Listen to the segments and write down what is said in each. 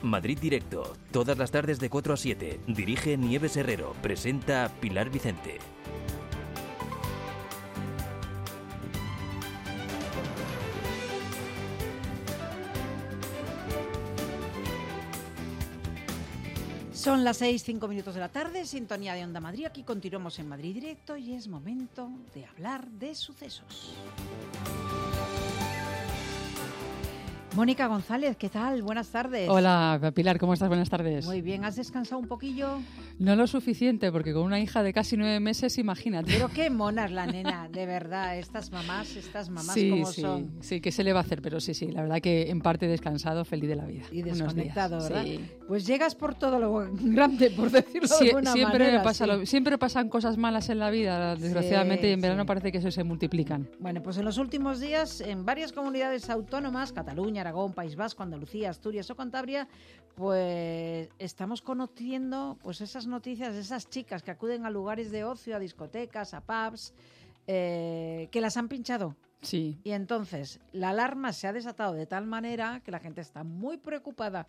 Madrid Directo, todas las tardes de 4 a 7. Dirige Nieves Herrero, presenta Pilar Vicente. Son las 6:05 de la tarde, sintonía de Onda Madrid. Aquí continuamos en Madrid Directo y es momento de hablar de sucesos. Mónica González, ¿qué tal? Buenas tardes. Hola, Pilar, ¿cómo estás? Buenas tardes. Muy bien, ¿has descansado un poquillo? No lo suficiente, porque con una hija de casi 9 meses, imagínate. Pero qué mona es la nena, de verdad, estas mamás sí, como sí, son. Sí, ¿qué se le va a hacer? Pero sí, la verdad que en parte descansado, feliz de la vida. Y desconectado, ¿verdad? Sí. Pues llegas por todo lo grande, por decirlo de alguna manera. Siempre pasan cosas malas en la vida, desgraciadamente, y en verano sí. Parece que eso se multiplican. Bueno, pues en los últimos días, en varias comunidades autónomas, Cataluña, Aragón, País Vasco, Andalucía, Asturias o Cantabria, pues estamos conociendo pues esas noticias de esas chicas que acuden a lugares de ocio, a discotecas, a pubs, que las han pinchado. Sí. Y entonces la alarma se ha desatado de tal manera que la gente está muy preocupada.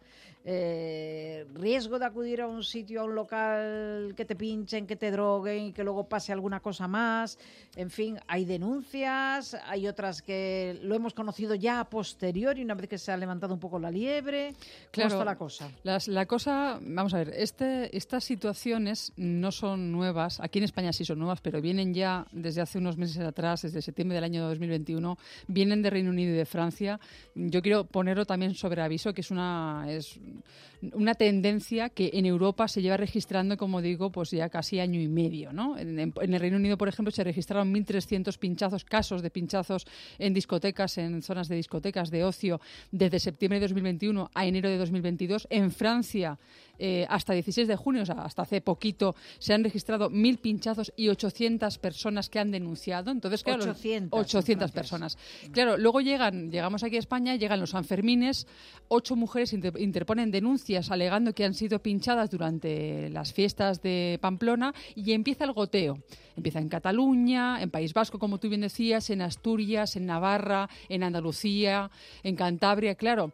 Riesgo de acudir a un sitio, a un local, que te pinchen, que te droguen y que luego pase alguna cosa más. En fin, hay denuncias, hay otras que lo hemos conocido ya a posteriori, una vez que se ha levantado un poco la liebre. ¿Cómo está la cosa? La cosa, vamos a ver, estas situaciones no son nuevas. Aquí en España sí son nuevas, pero vienen ya desde hace unos meses atrás, desde septiembre del año 2021. Vienen de Reino Unido y de Francia. Yo quiero ponerlo también sobre aviso, que es una tendencia que en Europa se lleva registrando, como digo, pues ya casi año y medio, ¿no? En el Reino Unido, por ejemplo, se registraron 1.300 pinchazos, casos de pinchazos en discotecas, en zonas de discotecas de ocio, desde septiembre de 2021 a enero de 2022. En Francia, hasta 16 de junio, o sea, hasta hace poquito, se han registrado 1.000 pinchazos y 800 personas que han denunciado. Entonces, claro, 800 personas. Claro, luego llegamos aquí a España, llegan los Sanfermines, 8 mujeres interponen denuncias alegando que han sido pinchadas durante las fiestas de Pamplona y empieza el goteo. Empieza en Cataluña, en País Vasco, como tú bien decías, en Asturias, en Navarra, en Andalucía, en Cantabria, claro.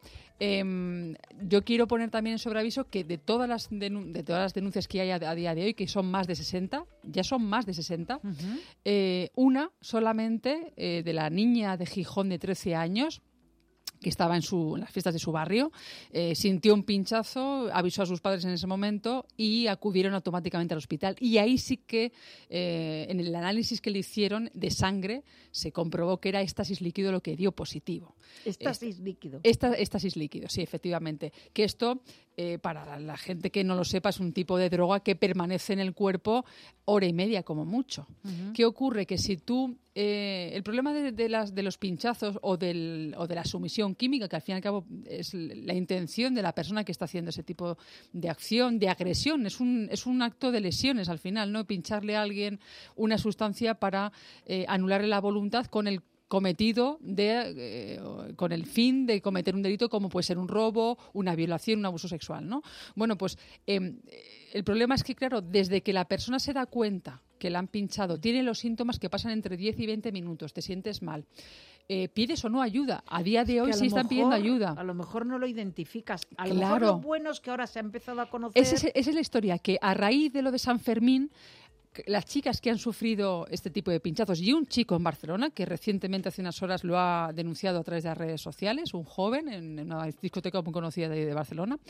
Yo quiero poner también en sobreaviso que de todas las denuncias que hay a día de hoy, que son más de 60, ya son más de 60, una solamente de la niña de Gijón de 13 años, que estaba en las fiestas de su barrio, sintió un pinchazo, avisó a sus padres en ese momento y acudieron automáticamente al hospital. Y ahí sí que, en el análisis que le hicieron de sangre, se comprobó que era éxtasis líquido lo que dio positivo. ¿Éxtasis líquido? Éxtasis líquido, sí, efectivamente. Que esto, para la gente que no lo sepa, es un tipo de droga que permanece en el cuerpo hora y media como mucho. Uh-huh. ¿Qué ocurre? Que si tú... el problema de los pinchazos o de la sumisión química, que al fin y al cabo es la intención de la persona que está haciendo ese tipo de acción, de agresión, es un acto de lesiones al final, ¿no? Pincharle a alguien una sustancia para anularle la voluntad con el cometido con el fin de cometer un delito como puede ser un robo, una violación, un abuso sexual, ¿no? Bueno, pues el problema es que, claro, desde que la persona se da cuenta que la han pinchado, tiene los síntomas que pasan entre 10 y 20 minutos, te sientes mal, pides o no ayuda. A día de hoy sí están pidiendo ayuda. A lo mejor no lo identificas. Lo claro. mejor lo bueno es que ahora se ha empezado a conocer. Esa es la historia, que a raíz de lo de San Fermín, las chicas que han sufrido este tipo de pinchazos y un chico en Barcelona que recientemente, hace unas horas, lo ha denunciado a través de las redes sociales, un joven en una discoteca muy conocida de Barcelona,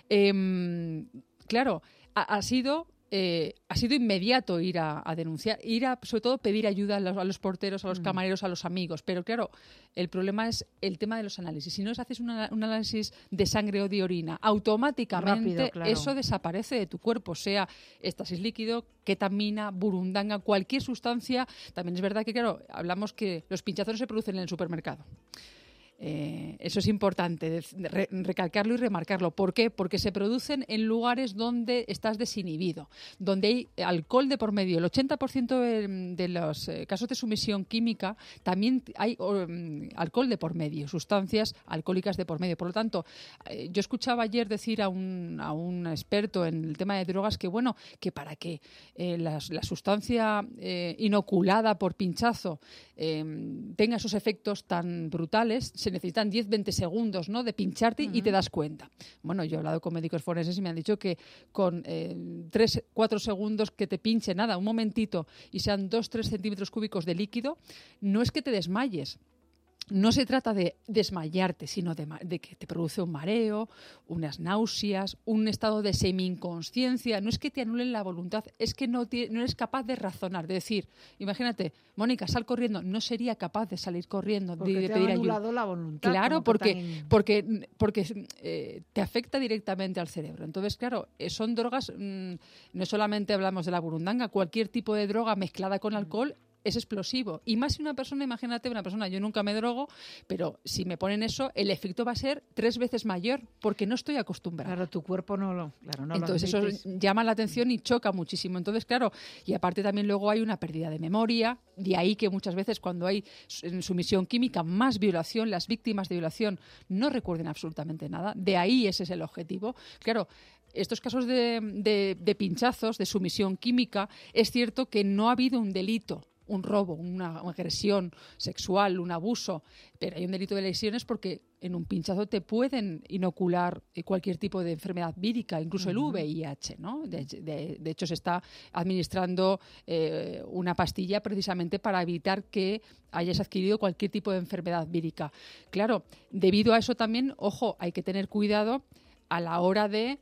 claro, ha sido inmediato ir a denunciar, sobre todo pedir ayuda a los porteros, a los camareros, a los amigos. Pero claro, el problema es el tema de los análisis. Si no haces un análisis de sangre o de orina, automáticamente rápido, claro, eso desaparece de tu cuerpo, sea éxtasis líquido, ketamina, burundanga, cualquier sustancia. También es verdad que, claro, hablamos que los pinchazos se producen en el supermercado. Eso es importante recalcarlo y remarcarlo. ¿Por qué? Porque se producen en lugares donde estás desinhibido, donde hay alcohol de por medio. El 80% de los casos de sumisión química también hay alcohol de por medio, sustancias alcohólicas de por medio. Por lo tanto, yo escuchaba ayer decir a un experto en el tema de drogas que, bueno, que para que la sustancia inoculada por pinchazo tenga esos efectos tan brutales, se necesitan 10-20 segundos, ¿no?, de pincharte y te das cuenta. Bueno, yo he hablado con médicos forenses y me han dicho que con 3-4 segundos que te pinche, nada, un momentito, y sean 2-3 centímetros cúbicos de líquido, no es que te desmayes. No se trata de desmayarte, sino de que te produce un mareo, unas náuseas, un estado de semi-inconsciencia. No es que te anulen la voluntad, es que no eres capaz de razonar, de decir, imagínate, Mónica, sal corriendo. No sería capaz de salir corriendo, porque de te pedir ha ayuda. anulado la voluntad. Claro, porque te afecta directamente al cerebro. Entonces, claro, son drogas, no solamente hablamos de la burundanga, cualquier tipo de droga mezclada con alcohol es explosivo. Y más si una persona, imagínate, yo nunca me drogo, pero si me ponen eso, el efecto va a ser 3 veces mayor, porque no estoy acostumbrada. Claro, tu cuerpo no lo Entonces eso llama la atención y choca muchísimo. Entonces, claro, y aparte también luego hay una pérdida de memoria, de ahí que muchas veces cuando hay sumisión química, más violación, las víctimas de violación no recuerden absolutamente nada. De ahí ese es el objetivo. Claro, estos casos de pinchazos, de sumisión química, es cierto que no ha habido un delito, un robo, una agresión sexual, un abuso, pero hay un delito de lesiones porque en un pinchazo te pueden inocular cualquier tipo de enfermedad vírica, incluso el VIH, ¿no? De hecho, se está administrando una pastilla precisamente para evitar que hayas adquirido cualquier tipo de enfermedad vírica. Claro, debido a eso también, ojo, hay que tener cuidado a la hora de,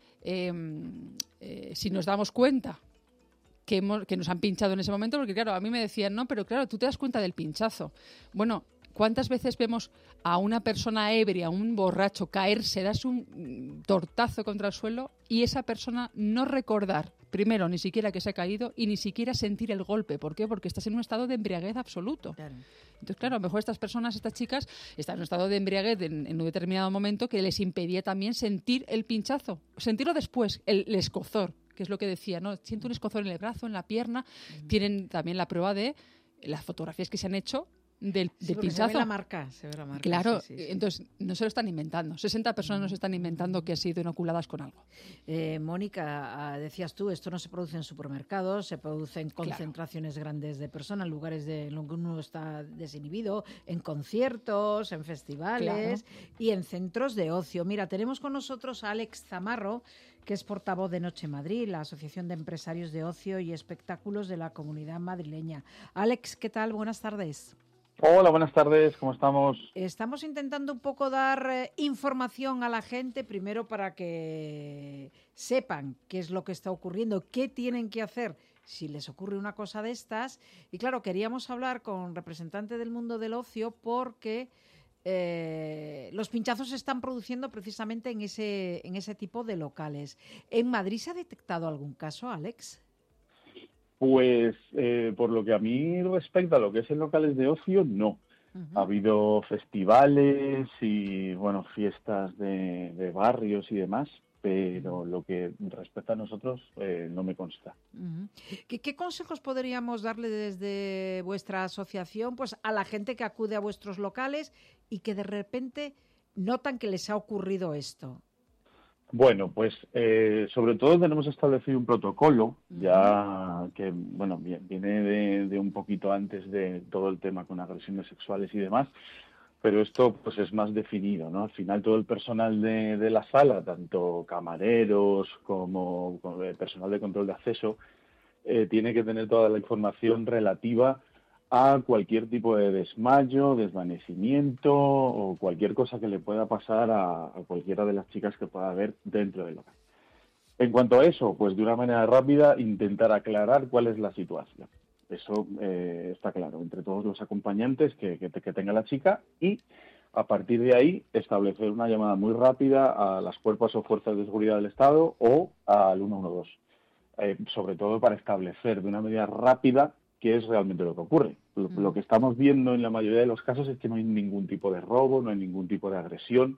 si nos damos cuenta que nos han pinchado en ese momento, porque claro, a mí me decían, no, pero claro, tú te das cuenta del pinchazo. Bueno, ¿cuántas veces vemos a una persona ebria, un borracho, caerse, darse un tortazo contra el suelo y esa persona no recordar, primero, ni siquiera que se ha caído y ni siquiera sentir el golpe? ¿Por qué? Porque estás en un estado de embriaguez absoluto. Claro. Entonces, claro, a lo mejor estas personas, estas chicas, están en un estado de embriaguez en un determinado momento que les impedía también sentir el pinchazo, sentirlo después, el escozor, que es lo que decía, ¿no? Siento un escozor en el brazo, en la pierna. Tienen también la prueba de las fotografías que se han hecho del pinchazo. Se ve la marca. Claro, sí. Entonces no se lo están inventando. 60 personas no se están inventando que han sido inoculadas con algo. Mónica, decías tú, esto no se produce en supermercados, se produce en concentraciones grandes de personas, en lugares en los que uno está desinhibido, en conciertos, en festivales y en centros de ocio. Mira, tenemos con nosotros a Alex Zamarro, que es portavoz de Noche Madrid, la Asociación de Empresarios de Ocio y Espectáculos de la Comunidad Madrileña. Alex, ¿qué tal? Buenas tardes. Hola, buenas tardes, ¿cómo estamos? Estamos intentando un poco dar información a la gente, primero para que sepan qué es lo que está ocurriendo, qué tienen que hacer si les ocurre una cosa de estas. Y claro, queríamos hablar con representantes del mundo del ocio porque los pinchazos se están produciendo precisamente en ese tipo de locales. ¿En Madrid se ha detectado algún caso, Alex? Pues por lo que a mí respecta a lo que es en locales de ocio, no. Ha habido festivales y bueno, fiestas de barrios y demás, pero lo que respecta a nosotros no me consta. ¿Qué consejos podríamos darle desde vuestra asociación pues a la gente que acude a vuestros locales y que de repente notan que les ha ocurrido esto? Bueno, pues sobre todo tenemos establecido un protocolo ya que bueno viene de un poquito antes de todo el tema con agresiones sexuales y demás, pero esto pues es más definido, ¿no? Al final todo el personal de la sala, tanto camareros como personal de control de acceso, tiene que tener toda la información relativa a cualquier tipo de desmayo, desvanecimiento o cualquier cosa que le pueda pasar a cualquiera de las chicas que pueda haber dentro del local. En cuanto a eso, pues de una manera rápida intentar aclarar cuál es la situación. Eso está claro, entre todos los acompañantes que tenga la chica, y a partir de ahí establecer una llamada muy rápida a las cuerpos o fuerzas de seguridad del Estado o al 112, sobre todo para establecer de una manera rápida qué es realmente lo que ocurre. Lo que estamos viendo en la mayoría de los casos es que no hay ningún tipo de robo, no hay ningún tipo de agresión,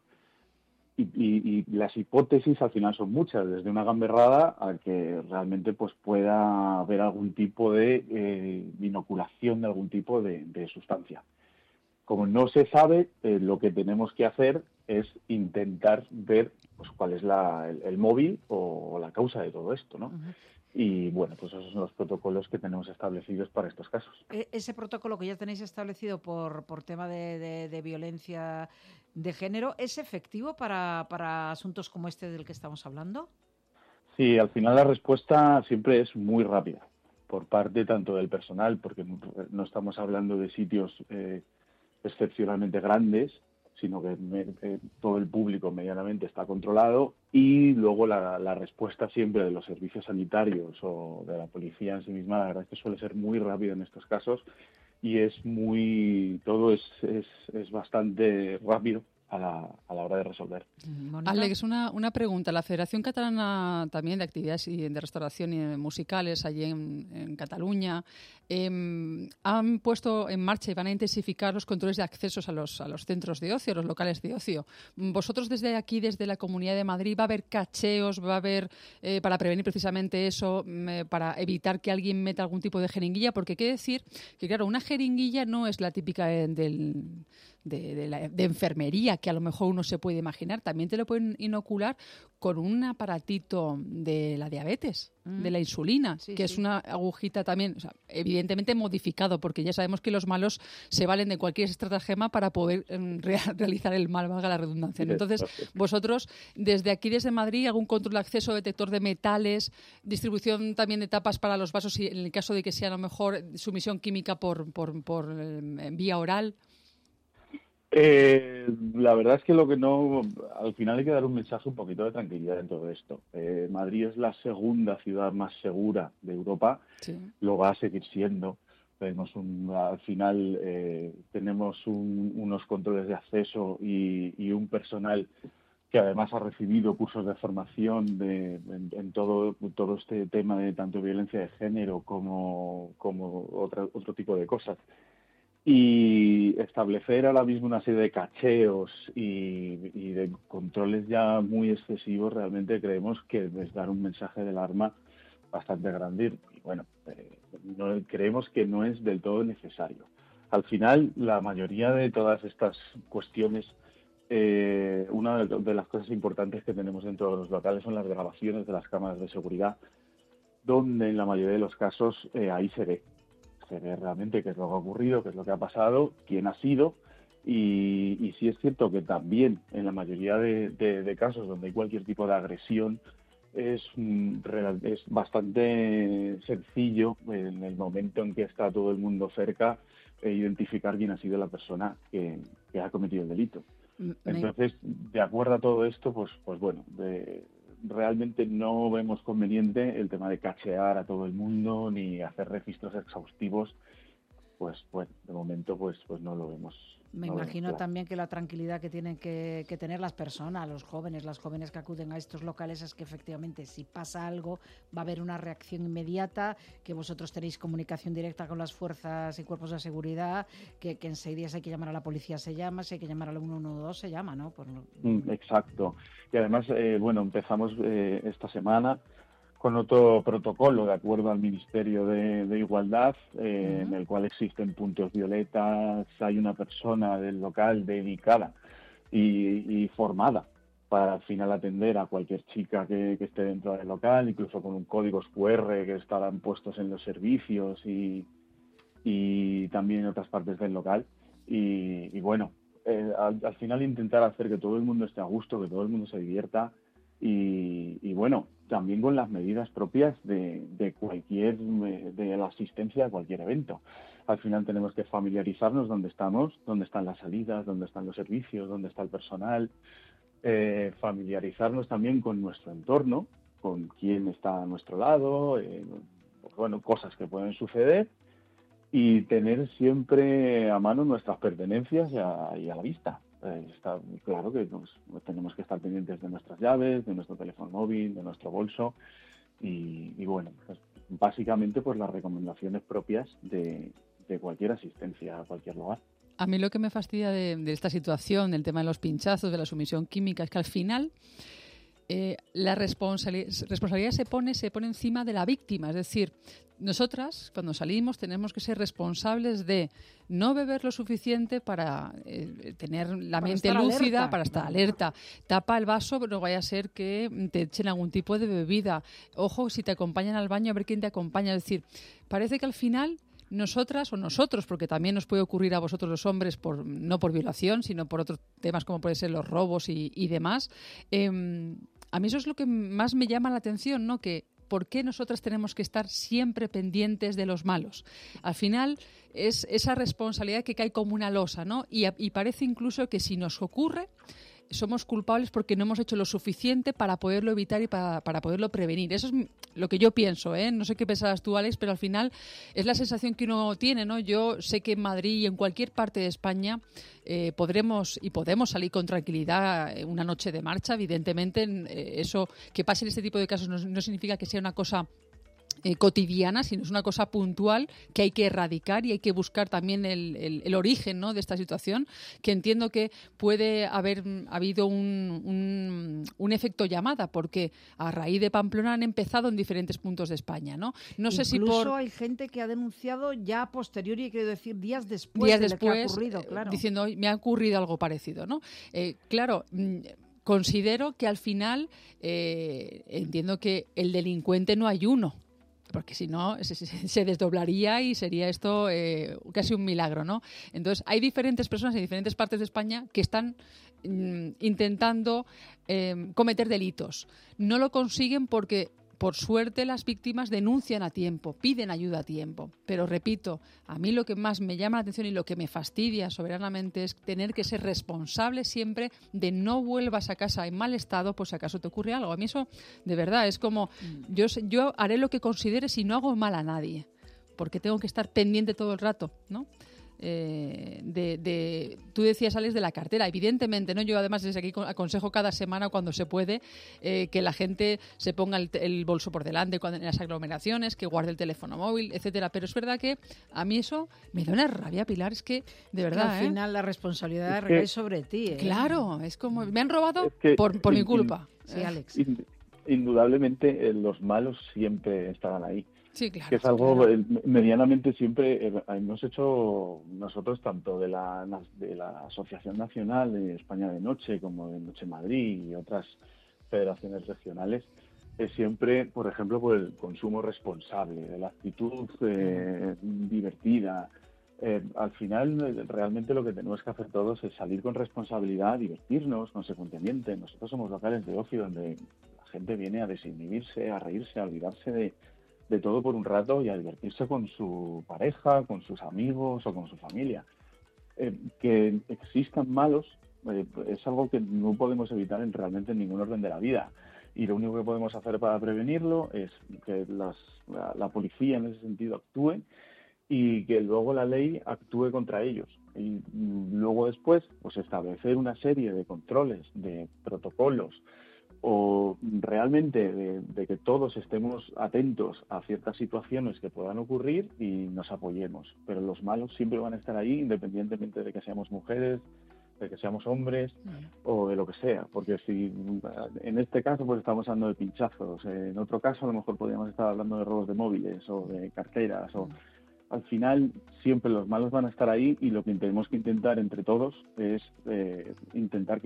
y las hipótesis al final son muchas, desde una gamberrada a que realmente pues pueda haber algún tipo de inoculación de algún tipo de sustancia. Como no se sabe, lo que tenemos que hacer es intentar ver pues cuál es el móvil o la causa de todo esto, ¿no? Y bueno, pues esos son los protocolos que tenemos establecidos para estos casos. Ese protocolo que ya tenéis establecido por tema de violencia de género, ¿es efectivo para asuntos como este del que estamos hablando? Sí, al final la respuesta siempre es muy rápida por parte tanto del personal, porque no estamos hablando de sitios excepcionalmente grandes, sino que todo el público medianamente está controlado, y luego la respuesta siempre de los servicios sanitarios o de la policía en sí misma, la verdad es que suele ser muy rápido en estos casos, y todo es bastante rápido a la hora de resolver. ¿Mónica? Alex, una pregunta. La Federación Catalana también de Actividades de Restauración y Musicales allí en Cataluña han puesto en marcha y van a intensificar los controles de accesos a los centros de ocio, a los locales de ocio. ¿Vosotros desde aquí, desde la Comunidad de Madrid, va a haber cacheos, va a haber, para prevenir precisamente eso, para evitar que alguien meta algún tipo de jeringuilla? Porque hay que decir que, claro, una jeringuilla no es la típica de enfermería que a lo mejor uno se puede imaginar. También te lo pueden inocular con un aparatito de la diabetes, de la insulina, que es una agujita también, o sea, evidentemente modificado, porque ya sabemos que los malos se valen de cualquier estratagema para poder realizar el mal, valga la redundancia. Entonces, vosotros, desde aquí, desde Madrid, algún control de acceso, detector de metales, distribución también de tapas para los vasos, y en el caso de que sea a lo mejor sumisión química por vía oral. La verdad es que al final hay que dar un mensaje un poquito de tranquilidad en todo esto. Madrid es la segunda ciudad más segura de Europa, lo va a seguir siendo. Al final tenemos unos controles de acceso y un personal que además ha recibido cursos de formación en todo este tema de tanto violencia de género como otro tipo de cosas. Y establecer ahora mismo una serie de cacheos y de controles ya muy excesivos, realmente creemos que es dar un mensaje de alarma bastante grande, y bueno, creemos que no es del todo necesario. Al final, la mayoría de todas estas cuestiones, una de las cosas importantes que tenemos dentro de los locales son las grabaciones de las cámaras de seguridad, donde en la mayoría de los casos ahí se ve realmente qué es lo que ha ocurrido, qué es lo que ha pasado, quién ha sido, y sí es cierto que también en la mayoría de casos donde hay cualquier tipo de agresión es bastante sencillo en el momento en que está todo el mundo cerca identificar quién ha sido la persona que ha cometido el delito. Entonces, de acuerdo a todo esto, pues bueno, realmente no vemos conveniente el tema de cachear a todo el mundo ni hacer registros exhaustivos. Pues bueno, de momento pues no lo vemos. Me imagino también que la tranquilidad que tienen que tener las personas, las jóvenes que acuden a estos locales, es que efectivamente si pasa algo va a haber una reacción inmediata, que vosotros tenéis comunicación directa con las fuerzas y cuerpos de seguridad, que en 6 días hay que llamar a la policía, se llama, si hay que llamar al 112 se llama, ¿no? Exacto. Y además, empezamos esta semana con otro protocolo de acuerdo al Ministerio de Igualdad, en el cual existen puntos violetas, hay una persona del local dedicada y formada para al final atender a cualquier chica que esté dentro del local, incluso con un códigos QR que estarán puestos en los servicios y también en otras partes del local. Y bueno, al final intentar hacer que todo el mundo esté a gusto, que todo el mundo se divierta, y bueno, también con las medidas propias de la asistencia a cualquier evento. Al final tenemos que familiarizarnos dónde estamos, dónde están las salidas, dónde están los servicios, dónde está el personal, familiarizarnos también con nuestro entorno, con quién está a nuestro lado, cosas que pueden suceder, y tener siempre a mano nuestras pertenencias y a la vista. Está claro que tenemos que estar pendientes de nuestras llaves, de nuestro teléfono móvil, de nuestro bolso, y bueno, pues básicamente pues las recomendaciones propias de cualquier asistencia a cualquier lugar. A mí lo que me fastidia de esta situación, del tema de los pinchazos, de la sumisión química, es que al final la responsabilidad se pone encima de la víctima. Es decir, nosotras, cuando salimos, tenemos que ser responsables de no beber lo suficiente para tener la mente lúcida, para estar alerta. Tapa el vaso, pero no vaya a ser que te echen algún tipo de bebida. Ojo, si te acompañan al baño, a ver quién te acompaña. Es decir, parece que al final nosotras o nosotros, porque también nos puede ocurrir a vosotros los hombres, no por violación, sino por otros temas como pueden ser los robos y demás, a mí eso es lo que más me llama la atención, ¿no? Que ¿por qué nosotras tenemos que estar siempre pendientes de los malos? Al final es esa responsabilidad que cae como una losa, ¿no? Y parece incluso que si nos ocurre, somos culpables porque no hemos hecho lo suficiente para poderlo evitar y para poderlo prevenir. Eso es lo que yo pienso, ¿eh? No sé qué pensabas tú, Alex, pero al final es la sensación que uno tiene, ¿no? Yo sé que en Madrid y en cualquier parte de España podemos salir con tranquilidad una noche de marcha. Evidentemente, eso que pase en este tipo de casos no significa que sea una cosa cotidiana, sino es una cosa puntual que hay que erradicar y hay que buscar también el origen, ¿no?, de esta situación, que entiendo que puede haber habido un efecto llamada, porque a raíz de Pamplona han empezado en diferentes puntos de España, ¿no? No sé si incluso hay gente que ha denunciado ya a posteriori, quiero decir, días después de lo que ha ocurrido, claro. Diciendo, me ha ocurrido algo parecido, ¿no? Claro, considero que al final entiendo que el delincuente no hay uno, porque si no se desdoblaría y sería esto casi un milagro, ¿no? Entonces, hay diferentes personas en diferentes partes de España que están intentando cometer delitos. No lo consiguen porque, por suerte, las víctimas denuncian a tiempo, piden ayuda a tiempo. Pero, repito, a mí lo que más me llama la atención y lo que me fastidia soberanamente es tener que ser responsable siempre de no vuelvas a casa en mal estado, pues si acaso te ocurre algo. A mí eso, de verdad, es como yo haré lo que considere si no hago mal a nadie, porque tengo que estar pendiente todo el rato, ¿no? Tú decías, Alex, de la cartera. Evidentemente, ¿no? Yo además desde aquí aconsejo cada semana, cuando se puede, que la gente se ponga el bolso por delante cuando en las aglomeraciones, que guarde el teléfono móvil, etcétera. Pero es verdad que a mí eso me da una rabia, Pilar, es que de verdad, al final la responsabilidad recae sobre ti, ¿eh? Claro, es como me han robado por mi culpa. Sí, Alex. Indudablemente los malos siempre estarán ahí. Sí, claro. Que es algo medianamente siempre hemos hecho nosotros, tanto de la Asociación Nacional de España de Noche como de Noche Madrid y otras federaciones regionales, siempre, por ejemplo, por el consumo responsable, de la actitud divertida. Al final, realmente lo que tenemos que hacer todos es salir con responsabilidad, divertirnos consecuentemente. Nosotros somos locales de ocio donde la gente viene a desinhibirse, a reírse, a olvidarse de todo por un rato y a divertirse con su pareja, con sus amigos o con su familia. Que existan malos es algo que no podemos evitar realmente en ningún orden de la vida. Y lo único que podemos hacer para prevenirlo es que la policía en ese sentido actúe y que luego la ley actúe contra ellos. Y luego después, pues establecer una serie de controles, de protocolos, o realmente de que todos estemos atentos a ciertas situaciones que puedan ocurrir y nos apoyemos. Pero los malos siempre van a estar ahí, independientemente de que seamos mujeres, de que seamos hombres o de lo que sea. Porque si en este caso pues estamos hablando de pinchazos, en otro caso a lo mejor podríamos estar hablando de robos de móviles o de carteras o... Al final siempre los malos van a estar ahí y lo que tenemos que intentar entre todos es intentar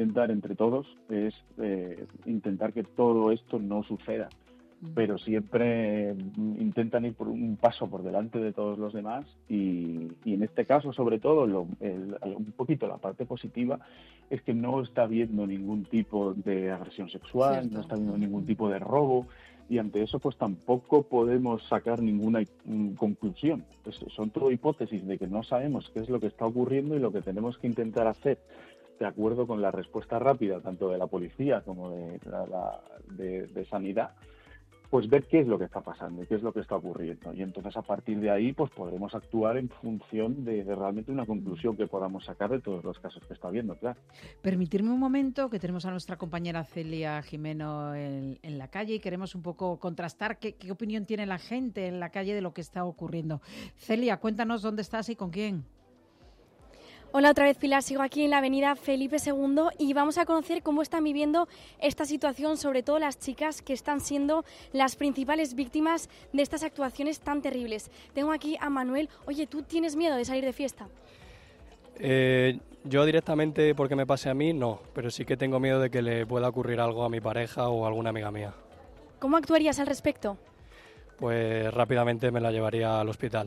que todo esto no suceda. Pero siempre intentan ir por un paso por delante de todos los demás y en este caso, sobre todo, un poquito la parte positiva es que no está habiendo ningún tipo de agresión sexual, ¿cierto? No está habiendo ningún tipo de robo. Y ante eso pues tampoco podemos sacar ninguna conclusión. Pues son todo hipótesis de que no sabemos qué es lo que está ocurriendo y lo que tenemos que intentar hacer, de acuerdo con la respuesta rápida tanto de la policía como de sanidad, pues ver qué es lo que está pasando y qué es lo que está ocurriendo. Y entonces a partir de ahí pues podremos actuar en función de realmente una conclusión que podamos sacar de todos los casos que está habiendo, claro. Permitirme un momento, que tenemos a nuestra compañera Celia Jimeno en la calle y queremos un poco contrastar qué opinión tiene la gente en la calle de lo que está ocurriendo. Celia, cuéntanos dónde estás y con quién. Hola otra vez, Pilar. Sigo aquí en la avenida Felipe II y vamos a conocer cómo están viviendo esta situación, sobre todo las chicas que están siendo las principales víctimas de estas actuaciones tan terribles. Tengo aquí a Manuel. Oye, ¿tú tienes miedo de salir de fiesta? Yo directamente, porque me pase a mí, no, pero sí que tengo miedo de que le pueda ocurrir algo a mi pareja o a alguna amiga mía. ¿Cómo actuarías al respecto? Pues rápidamente me la llevaría al hospital.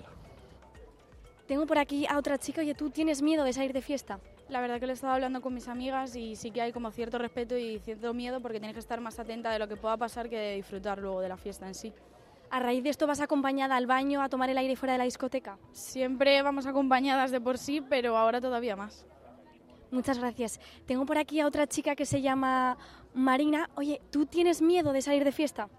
Tengo por aquí a otra chica. Oye, ¿tú tienes miedo de salir de fiesta? La verdad que lo he estado hablando con mis amigas y sí que hay como cierto respeto y cierto miedo porque tienes que estar más atenta de lo que pueda pasar que de disfrutar luego de la fiesta en sí. ¿A raíz de esto vas acompañada al baño a tomar el aire fuera de la discoteca? Siempre vamos acompañadas de por sí, pero ahora todavía más. Muchas gracias. Tengo por aquí a otra chica que se llama Marina. Oye, ¿tú tienes miedo de salir de fiesta?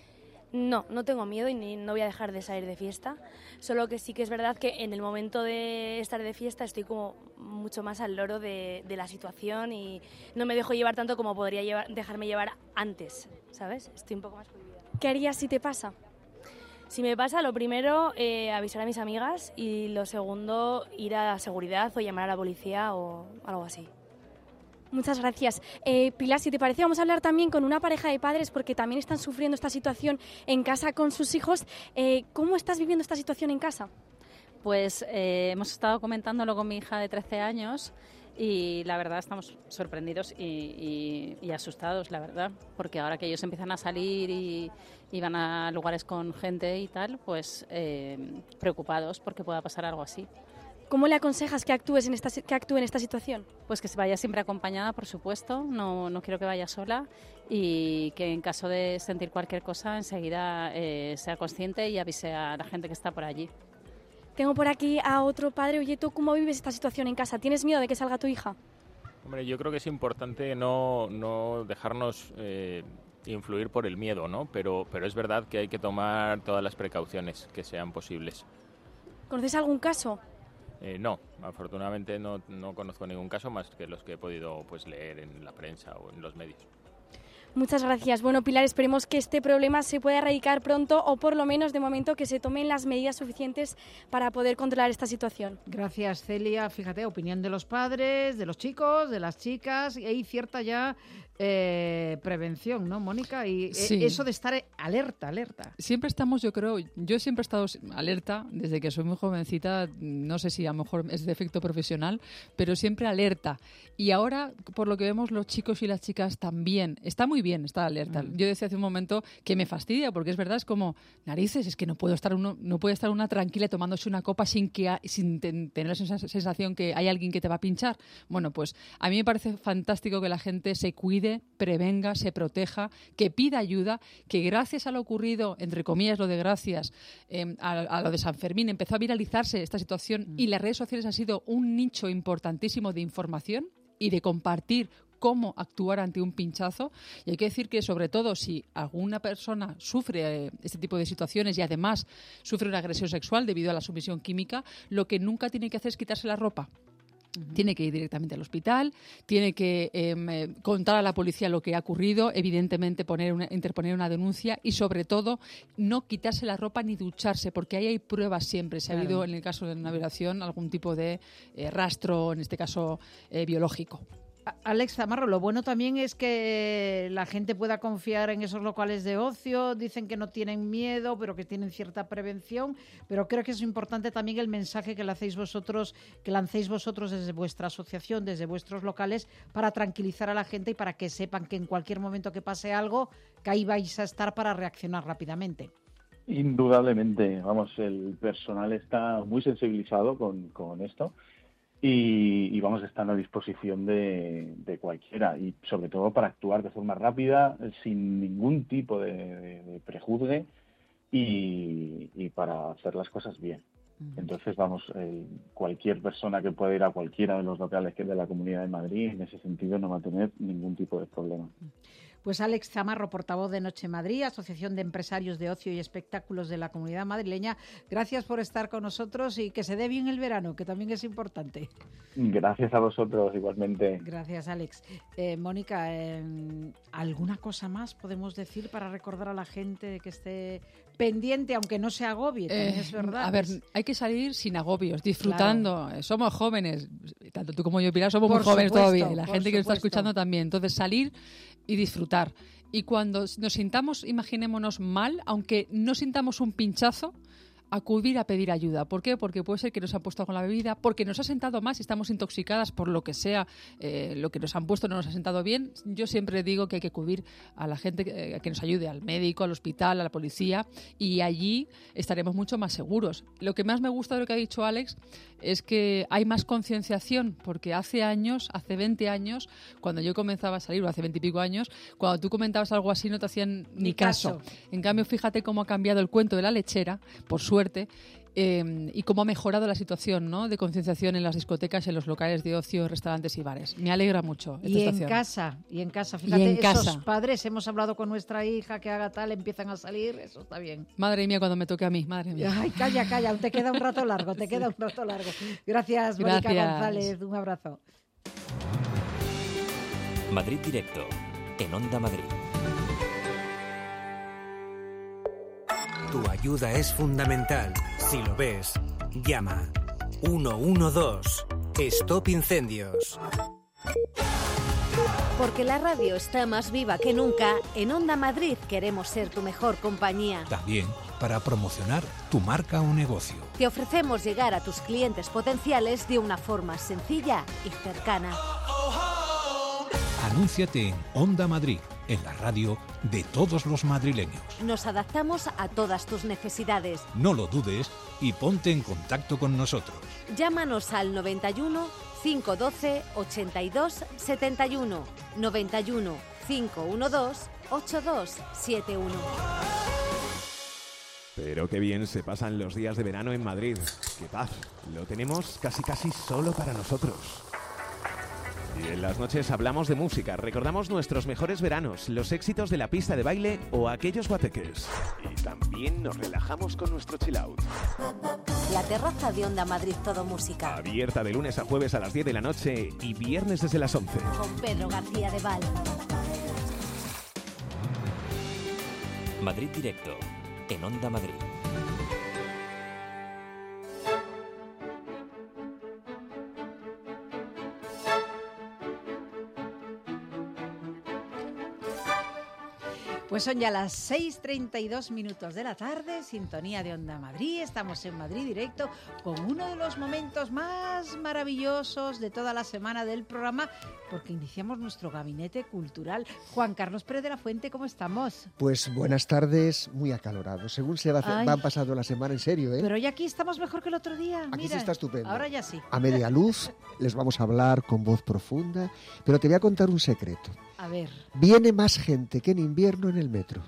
No, no tengo miedo y no voy a dejar de salir de fiesta, solo que sí que es verdad que en el momento de estar de fiesta estoy como mucho más al loro de la situación y no me dejo llevar tanto como podría dejarme llevar antes, ¿sabes? Estoy un poco más cohibida. ¿Qué harías si te pasa? Si me pasa, lo primero, avisar a mis amigas y lo segundo, ir a la seguridad o llamar a la policía o algo así. Muchas gracias. Pilar, si te parece, vamos a hablar también con una pareja de padres porque también están sufriendo esta situación en casa con sus hijos. ¿Cómo estás viviendo esta situación en casa? Pues hemos estado comentándolo con mi hija de 13 años y la verdad estamos sorprendidos y asustados, la verdad, porque ahora que ellos empiezan a salir y van a lugares con gente y tal, pues preocupados porque pueda pasar algo así. ¿Cómo le aconsejas que actúe en esta situación? Pues que se vaya siempre acompañada, por supuesto, no quiero que vaya sola y que en caso de sentir cualquier cosa enseguida sea consciente y avise a la gente que está por allí. Tengo por aquí a otro padre. Oye, ¿tú cómo vives esta situación en casa? ¿Tienes miedo de que salga tu hija? Hombre, yo creo que es importante no dejarnos influir por el miedo, ¿no? Pero es verdad que hay que tomar todas las precauciones que sean posibles. ¿Conoces algún caso? No, afortunadamente no conozco ningún caso más que los que he podido leer en la prensa o en los medios. Muchas gracias. Bueno, Pilar, esperemos que este problema se pueda erradicar pronto o por lo menos de momento que se tomen las medidas suficientes para poder controlar esta situación. Gracias, Celia. Fíjate, opinión de los padres, de los chicos, de las chicas, y hay cierta ya prevención, ¿no, Mónica? Y sí. Eso de estar alerta. Siempre estamos, yo siempre he estado alerta desde que soy muy jovencita, no sé si a lo mejor es defecto profesional, pero siempre alerta. Y ahora, por lo que vemos, los chicos y las chicas también. Está muy bien estar alerta. Yo decía hace un momento que me fastidia, porque es verdad, es como, narices, es que no puede estar una tranquila tomándose una copa sin tener esa sensación que hay alguien que te va a pinchar. Bueno, pues a mí me parece fantástico que la gente se cuide, prevenga, se proteja, que pida ayuda, que gracias a lo ocurrido, entre comillas lo de gracias, a lo de San Fermín, empezó a viralizarse esta situación y las redes sociales han sido un nicho importantísimo de información y de compartir cómo actuar ante un pinchazo. Y hay que decir que, sobre todo, si alguna persona sufre este tipo de situaciones y además sufre una agresión sexual debido a la sumisión química, lo que nunca tiene que hacer es quitarse la ropa. Tiene que ir directamente al hospital, tiene que contar a la policía lo que ha ocurrido, evidentemente interponer una denuncia y, sobre todo, no quitarse la ropa ni ducharse, porque ahí hay pruebas siempre. Si ha habido, en el caso de una violación, algún tipo de rastro, en este caso biológico. Alex Zamarro, lo bueno también es que la gente pueda confiar en esos locales de ocio. Dicen que no tienen miedo, pero que tienen cierta prevención. Pero creo que es importante también el mensaje que lancéis vosotros desde vuestra asociación, desde vuestros locales, para tranquilizar a la gente y para que sepan que en cualquier momento que pase algo, que ahí vais a estar para reaccionar rápidamente. Indudablemente, vamos, el personal está muy sensibilizado con esto. Y vamos a estar a disposición de cualquiera y sobre todo para actuar de forma rápida, sin ningún tipo de prejuzgue y para hacer las cosas bien. Entonces, vamos, cualquier persona que pueda ir a cualquiera de los locales que de la Comunidad de Madrid, en ese sentido no va a tener ningún tipo de problema. Pues Alex Zamarro, portavoz de Noche Madrid, Asociación de Empresarios de Ocio y Espectáculos de la Comunidad Madrileña, gracias por estar con nosotros y que se dé bien el verano, que también es importante. Gracias a vosotros, igualmente. Gracias, Alex. Mónica, ¿alguna cosa más podemos decir para recordar a la gente que esté pendiente, aunque no se agobie? Es verdad. A ver, hay que salir sin agobios, disfrutando. Claro. Somos jóvenes, tanto tú como yo, Pilar, somos Por muy jóvenes supuesto, todavía, y la por gente que nos está supuesto. escuchando también. Entonces, salir y disfrutar. Y cuando nos sintamos, imaginémonos mal, aunque no sintamos un pinchazo, acudir a pedir ayuda. ¿Por qué? Porque puede ser que nos han puesto con la bebida, porque nos ha sentado más y estamos intoxicadas por lo que sea, lo que nos han puesto no nos ha sentado bien. Yo siempre digo que hay que acudir a la gente que nos ayude, al médico, al hospital, a la policía, y allí estaremos mucho más seguros. Lo que más me gusta de lo que ha dicho Alex es que hay más concienciación, porque hace 20 años, cuando yo comenzaba a salir, o hace 20 y pico años, cuando tú comentabas algo así no te hacían ni caso. En cambio, fíjate cómo ha cambiado el cuento de la lechera, por suerte, y cómo ha mejorado la situación, ¿no?, de concienciación en las discotecas, en los locales de ocio, restaurantes y bares. Me alegra mucho esta estación. Y en casa, fíjate, en esos casa. padres, hemos hablado con nuestra hija que haga tal, empiezan a salir, eso está bien. Madre mía, cuando me toque a mí, madre mía. Ay, calla, aún te queda un rato largo, Gracias, Mónica González, un abrazo. Madrid Directo, en Onda Madrid. Tu ayuda es fundamental. Si lo ves, llama 112. Stop Incendios. Porque la radio está más viva que nunca, en Onda Madrid queremos ser tu mejor compañía. También para promocionar tu marca o negocio. Te ofrecemos llegar a tus clientes potenciales de una forma sencilla y cercana. Anúnciate en Onda Madrid, en la radio de todos los madrileños. Nos adaptamos a todas tus necesidades. No lo dudes y ponte en contacto con nosotros. Llámanos al 91 512 82 71, 91 512 8271. Pero qué bien se pasan los días de verano en Madrid. ¡Qué paz! Lo tenemos casi solo para nosotros. Y en las noches hablamos de música, recordamos nuestros mejores veranos, los éxitos de la pista de baile o aquellos guateques. Y también nos relajamos con nuestro chill out. La terraza de Onda Madrid Todo Música. Abierta de lunes a jueves a las 10 de la noche y viernes desde las 11. Con Pedro García de Val. Madrid Directo, en Onda Madrid. Pues son ya las 6:32 de la tarde, sintonía de Onda Madrid. Estamos en Madrid Directo con uno de los momentos más maravillosos de toda la semana del programa, porque iniciamos nuestro gabinete cultural. Juan Carlos Pérez de la Fuente, ¿cómo estamos? Pues buenas tardes, muy acalorado. Según se van pasando la semana, en serio, ¿eh? Pero ya aquí estamos mejor que el otro día. Aquí Mira, se está estupendo. Ahora ya sí. A media luz les vamos a hablar con voz profunda, pero te voy a contar un secreto. A ver. Viene más gente que en invierno en el metro.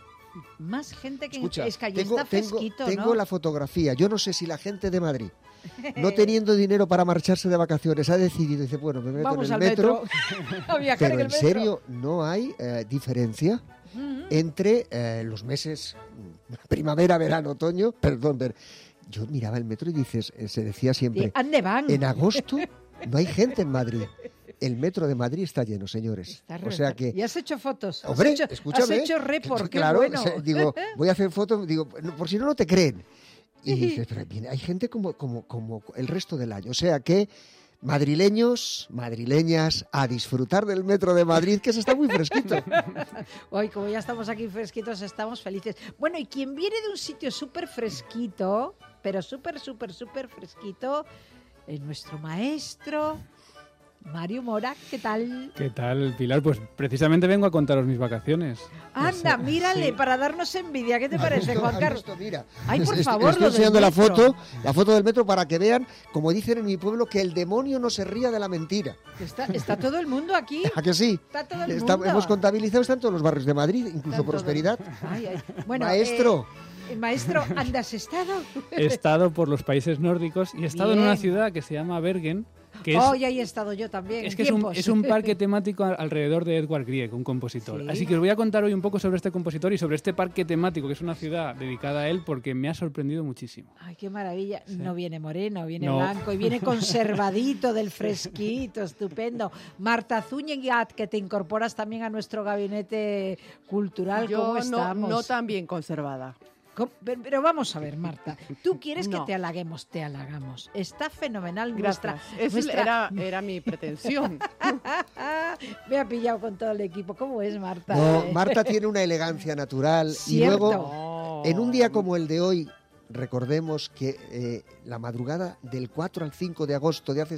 Más gente que Escucha, es que allí está fresquito, tengo ¿no? la fotografía. Yo no sé si la gente de Madrid, no teniendo dinero para marcharse de vacaciones, ha decidido, dice, bueno, me meto Vamos en el al metro. a viajar Pero en el en metro. serio, no hay diferencia entre los meses primavera, verano, otoño. Yo miraba el metro y dices, se decía siempre, ¿Dónde van? en agosto no hay gente en Madrid. El metro de Madrid está lleno, señores. O sea que... ¿Y has hecho fotos? Hombre, Has escúchame. hecho report, qué claro, bueno. Digo, voy a hacer fotos, digo, por si no te creen. Y dices, pero hay gente como el resto del año. O sea que madrileños, madrileñas, a disfrutar del metro de Madrid, que se está muy fresquito. Hoy, como ya estamos aquí fresquitos, estamos felices. Bueno, y quien viene de un sitio súper fresquito, pero súper fresquito, es nuestro maestro Mario Mora. ¿Qué tal? ¿Qué tal, Pilar? Pues precisamente vengo a contaros mis vacaciones. Anda, mírale, sí, para darnos envidia. ¿Qué te parece, Juan Carlos? Mira, ay, por favor, estoy enseñando la foto del metro para que vean, como dicen en mi pueblo, que el demonio no se ría de la mentira. Está todo el mundo aquí. ¿A que sí? Está todo el mundo. Hemos contabilizado, están todos los barrios de Madrid, incluso Prosperidad. Bueno, maestro. Maestro, ¿dónde has estado? He estado por los países nórdicos y he estado en una ciudad que se llama Bergen. Y ahí he estado yo también. Es que es un parque temático alrededor de Edvard Grieg, un compositor. Sí. Así que os voy a contar hoy un poco sobre este compositor y sobre este parque temático, que es una ciudad dedicada a él, porque me ha sorprendido muchísimo. Ay, qué maravilla. Sí. No viene moreno, viene blanco y viene conservadito del fresquito, estupendo. Marta Zúñiga, que te incorporas también a nuestro gabinete cultural. ¿Cómo estamos? No tan bien conservada. Pero vamos a ver, Marta, tú quieres No. que te halaguemos, te halagamos. Está fenomenal Gracias. Era mi pretensión. Me ha pillado con todo el equipo. ¿Cómo es, Marta? No, Marta tiene una elegancia natural. Cierto. Y luego, en un día como el de hoy, recordemos que la madrugada del 4 al 5 de agosto de hace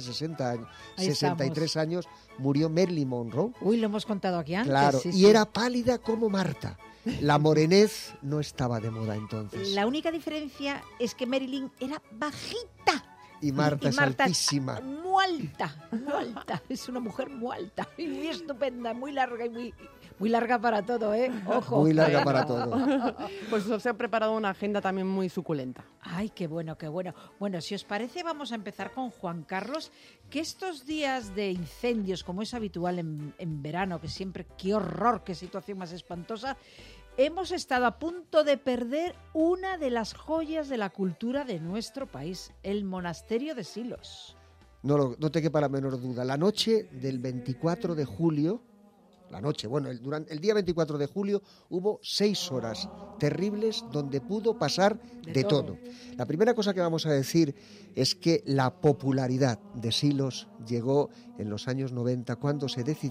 63 años murió Marilyn Monroe. Uy, lo hemos contado aquí antes. Claro, sí, y sí. era pálida como Marta. La morenez no estaba de moda entonces. La única diferencia es que Marilyn era bajita. Y Marta es Marta altísima. Muy alta. Es una mujer muy alta y muy estupenda, muy larga y muy larga para todo, ¿eh? Ojo. Muy larga para todo. Pues se ha preparado una agenda también muy suculenta. Ay, qué bueno, qué bueno. Bueno, si os parece, vamos a empezar con Juan Carlos, que estos días de incendios, como es habitual en verano, que siempre, qué horror, qué situación más espantosa, hemos estado a punto de perder una de las joyas de la cultura de nuestro país, el monasterio de Silos. No te quepa la menor duda. La noche del 24 de julio, durante el día 24 de julio hubo 6 horas terribles donde pudo pasar de todo. La primera cosa que vamos a decir es que la popularidad de Silos llegó en los años 90 cuando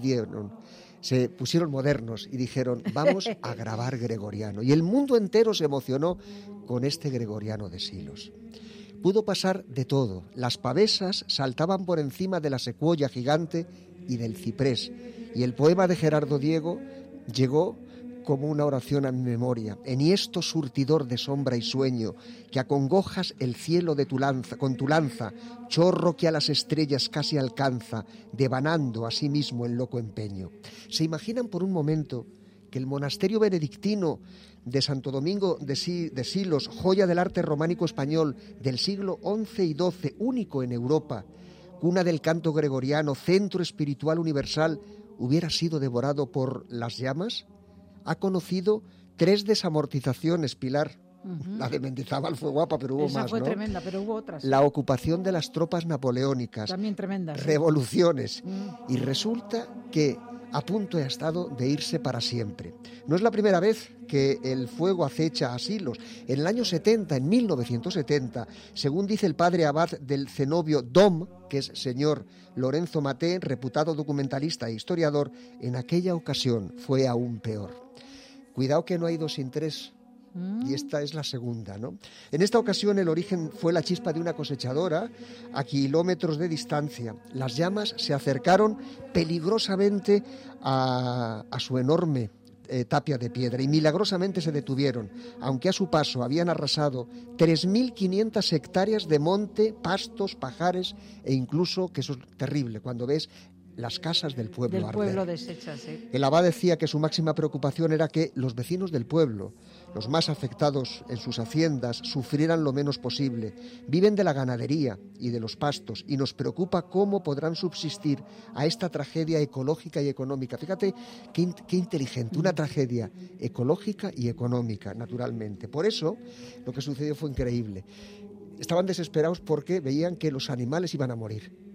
se pusieron modernos y dijeron, vamos a grabar gregoriano. Y el mundo entero se emocionó con este gregoriano de Silos. Pudo pasar de todo. Las pavesas saltaban por encima de la secuoya gigante y del ciprés. Y el poema de Gerardo Diego llegó como una oración a mi memoria, enhiesto surtidor de sombra y sueño, que acongojas el cielo de con tu lanza, chorro que a las estrellas casi alcanza, devanando a sí mismo en loco empeño. ¿Se imaginan por un momento que el monasterio benedictino de Santo Domingo de Silos, joya del arte románico español del siglo XI y XII, único en Europa, cuna del canto gregoriano, centro espiritual universal, hubiera sido devorado por las llamas? Ha conocido 3 desamortizaciones, Pilar. La de Mendizábal fue guapa, pero hubo Esa más, fue ¿no? tremenda, pero hubo otras. La ocupación de las tropas napoleónicas. También tremendas. Revoluciones. Y resulta que a punto ha estado de irse para siempre. No es la primera vez que el fuego acecha a Silos. En el año 70, en 1970, según dice el padre abad del cenobio Dom, que es señor Lorenzo Maté, reputado documentalista e historiador, en aquella ocasión fue aún peor. Cuidado que no hay 2 sin 3. Y esta es la segunda, ¿no? En esta ocasión el origen fue la chispa de una cosechadora a kilómetros de distancia. Las llamas se acercaron peligrosamente a su enorme tapia de piedra y milagrosamente se detuvieron, aunque a su paso habían arrasado 3.500 hectáreas de monte, pastos, pajares e incluso, que eso es terrible, cuando ves las casas del pueblo Del arder. pueblo deshechas, sí. El abad decía que su máxima preocupación era que los vecinos del pueblo, los más afectados en sus haciendas, sufrieran lo menos posible. Viven de la ganadería y de los pastos y nos preocupa cómo podrán subsistir a esta tragedia ecológica y económica. Fíjate qué inteligente, una tragedia ecológica y económica, naturalmente. Por eso, lo que sucedió fue increíble. Estaban desesperados porque veían que los animales iban a morir.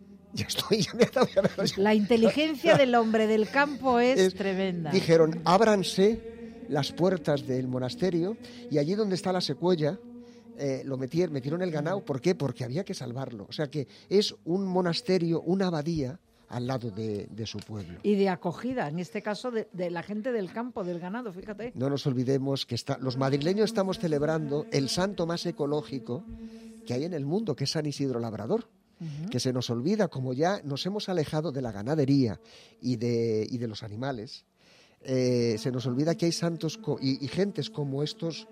La inteligencia del hombre del campo es tremenda. Dijeron, ábranse las puertas del monasterio y allí donde está la secuoya metieron el ganado. ¿Por qué? Porque había que salvarlo. O sea que es un monasterio, una abadía al lado de su pueblo. Y de acogida, en este caso de la gente del campo, del ganado, fíjate. No nos olvidemos que los madrileños estamos celebrando el santo más ecológico que hay en el mundo, que es San Isidro Labrador. Que se nos olvida, como ya nos hemos alejado de la ganadería y de los animales, se nos olvida que hay santos y gentes como estos,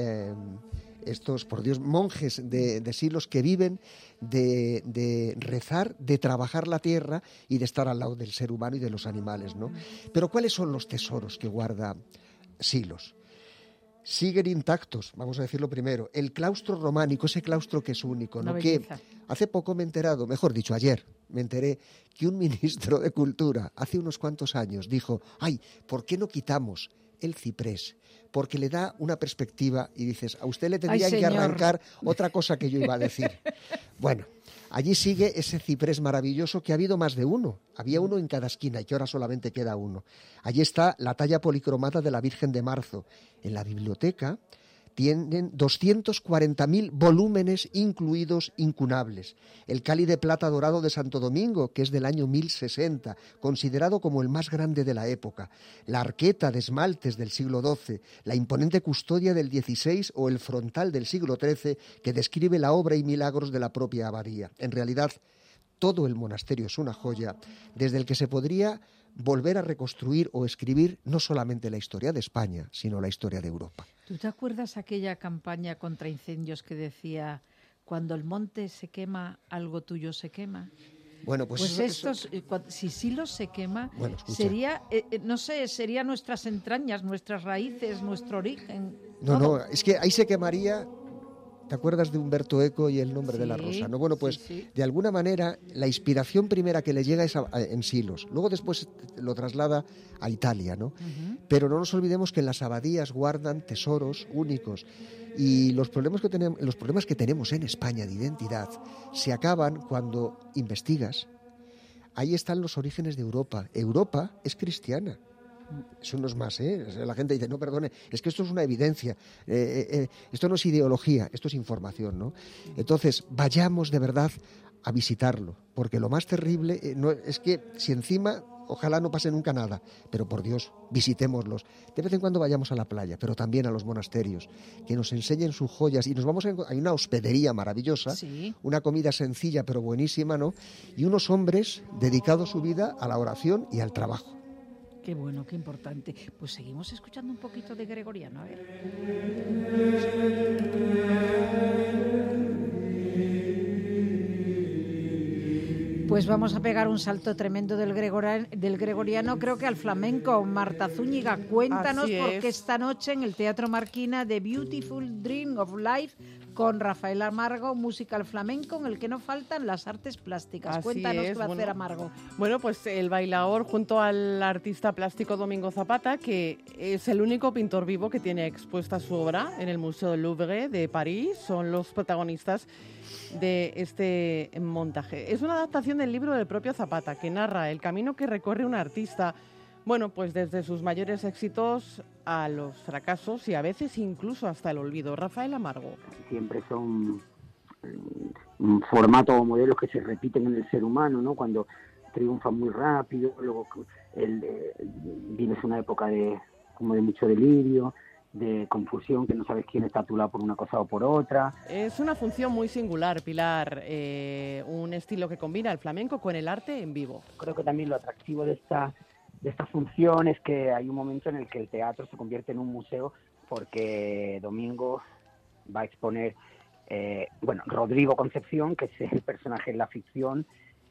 por Dios, monjes de Silos que viven de rezar, de trabajar la tierra y de estar al lado del ser humano y de los animales, ¿no? Pero ¿cuáles son los tesoros que guarda Silos? Siguen intactos, vamos a decirlo primero, el claustro románico, ese claustro que es único, ¿no? Que hace poco me he enterado, mejor dicho, ayer me enteré que un ministro de Cultura hace unos cuantos años dijo, ay, ¿por qué no quitamos el ciprés? Porque le da una perspectiva y dices, a usted le tendrían que arrancar otra cosa que yo iba a decir. Bueno, allí sigue ese ciprés maravilloso que ha habido más de uno. Había uno en cada esquina y que ahora solamente queda uno. Allí está la talla policromada de la Virgen de Marzo. En la biblioteca Tienen 240.000 volúmenes, incluidos incunables. El Cáliz de Plata Dorado de Santo Domingo, que es del año 1060, considerado como el más grande de la época. La Arqueta de esmaltes del siglo XII, la imponente Custodia del XVI o el Frontal del siglo XIII, que describe la obra y milagros de la propia abadía. En realidad, todo el monasterio es una joya, desde el que se podría volver a reconstruir o escribir no solamente la historia de España, sino la historia de Europa. ¿Tú te acuerdas aquella campaña contra incendios que decía, cuando el monte se quema, algo tuyo se quema? Bueno, pues si Silos se quema, bueno, escucha. sería, no sé, sería nuestras entrañas, nuestras raíces, nuestro origen. No, es que ahí se quemaría. ¿Te acuerdas de Humberto Eco y El nombre de la rosa? ¿No? Bueno, pues de alguna manera la inspiración primera que le llega es en Silos. Luego después lo traslada a Italia, ¿no? Pero no nos olvidemos que en las abadías guardan tesoros únicos. Y los problemas que tenemos en España de identidad se acaban cuando investigas. Ahí están los orígenes de Europa. Europa es cristiana. Eso no es más, ¿eh? O sea, la gente dice, no, perdone, es que esto es una evidencia, esto no es ideología, esto es información, ¿no? Entonces, vayamos de verdad a visitarlo, porque lo más terrible es que si encima, ojalá no pase nunca nada, pero por Dios, visitémoslos. De vez en cuando vayamos a la playa, pero también a los monasterios, que nos enseñen sus joyas, y hay una hospedería maravillosa, una comida sencilla pero buenísima, ¿no? Y unos hombres dedicados su vida a la oración y al trabajo. Qué bueno, qué importante. Pues seguimos escuchando un poquito de gregoriano, a ver. Pues vamos a pegar un salto tremendo del gregoriano, creo que al flamenco. Marta Zúñiga, cuéntanos por qué esta noche en el Teatro Marquina The Beautiful Dream of Life con Rafael Amargo, música al flamenco en el que no faltan las artes plásticas. Cuéntanos qué va a hacer Amargo. Bueno, pues el bailaor junto al artista plástico Domingo Zapata, que es el único pintor vivo que tiene expuesta su obra en el Museo del Louvre de París, son los protagonistas de este montaje. Es una adaptación del libro del propio Zapata, que narra el camino que recorre un artista, bueno, pues desde sus mayores éxitos a los fracasos y a veces incluso hasta el olvido. Rafael Amargo. Siempre son formatos o modelos que se repiten en el ser humano, ¿no? Cuando triunfan muy rápido, luego vienes una época de mucho delirio, de confusión, que no sabes quién está a tu lado por una cosa o por otra. Es una función muy singular, Pilar, un estilo que combina el flamenco con el arte en vivo. Creo que también lo atractivo de esta función es que hay un momento en el que el teatro se convierte en un museo, porque Domingo va a exponer, Rodrigo Concepción, que es el personaje en la ficción,